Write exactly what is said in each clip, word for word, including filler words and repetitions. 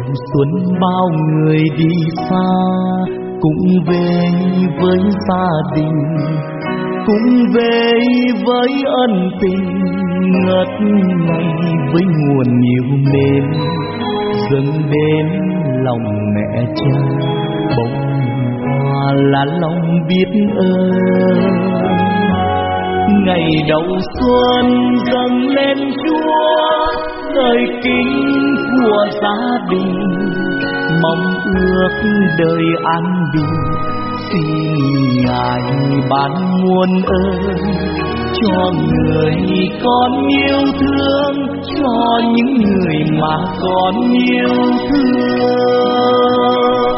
xuân bao người đi xa, cũng về với gia đình, cũng về với ân tình ngất ngây với nguồn yêu mến dâng đến lòng mẹ cha. Bông hoa là lòng biết ơn, ngày đầu xuân dâng lên Chúa, lời kính của gia đình, mong ước đời an bình. Xin Ngài ban muôn ơn cho người con yêu thương, cho những người mà con yêu thương.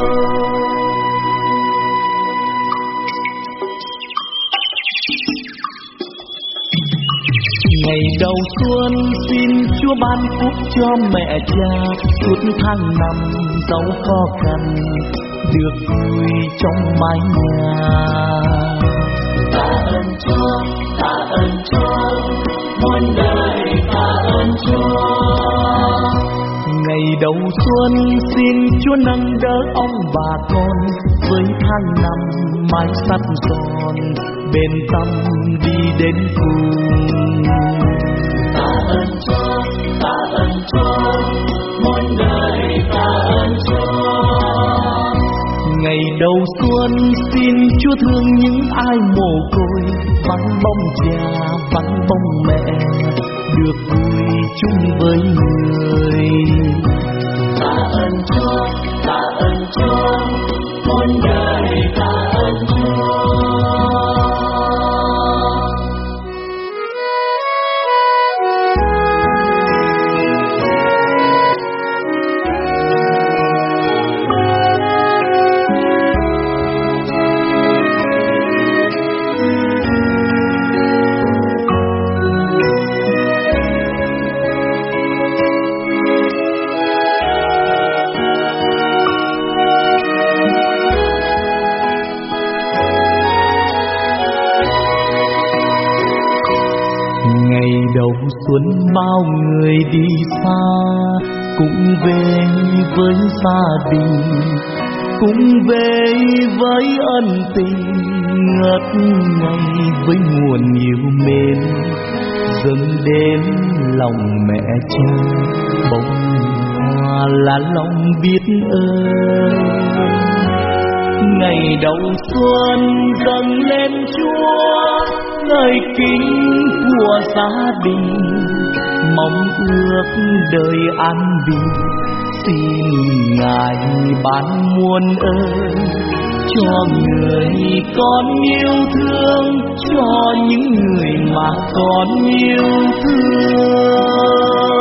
Ngày đầu xuân xin Chúa ban phúc cho mẹ cha, suốt tháng năm dẫu khó khăn được vui trong mái nhà. Tạ ơn Chúa, tạ ơn Chúa, muôn đời tạ ơn Chúa. Ngày đầu xuân xin Chúa nâng đỡ ông bà con, với tháng năm mái sắt son bên tâm đi đến cùng. Tạ ơn Chúa, tạ ơn Chúa, muôn đời tạ ơn Chúa. Ngày đầu xuân xin Chúa thương những ai mồ côi, vắng bóng cha vắng bóng mẹ, được vui chung với người. Tạ ơn Chúa, tạ ơn Chúa, muôn đời tạ ơn Chúa. Đầu xuân bao người đi xa, cũng về với gia đình, cũng về với ân tình ngất ngây với nguồn yêu mến dâng đến lòng mẹ cha. Bông hoa là lòng biết ơn, ngày đầu xuân dâng lên Chúa, lời kính của gia đình, mong ước đời an bình. Xin Ngài ban muôn ơn cho người con yêu thương, cho những người mà con yêu thương.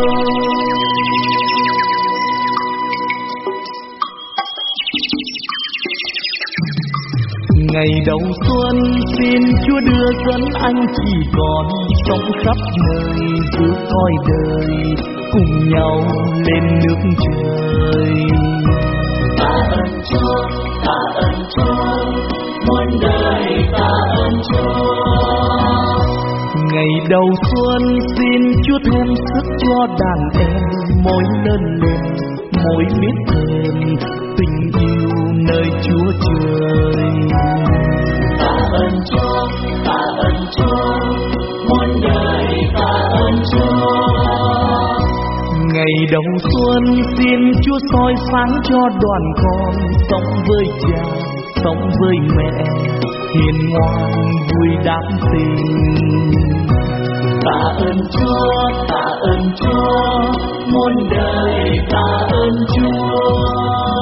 Ngày đầu xuân xin Chúa đưa dẫn anh chỉ còn sống khắp nơi giữa cõi đời, cùng nhau lên nước trời. Tạ ơn Chúa, tạ ơn Chúa, muôn đời tạ ơn Chúa. Ngày đầu xuân xin Chúa thêm sức cho đàn em, mỗi lớn lên mỗi biết thêm tình yêu nơi Chúa trời. Tạ ơn Chúa, tạ ơn Chúa, muôn đời tạ ơn Chúa. Ngày đầu xuân xin Chúa soi sáng cho đoàn con, sống với cha, sống với mẹ, hiền ngoan vui đáp tình. Tạ ơn Chúa, tạ ơn Chúa, muôn đời tạ ơn Chúa.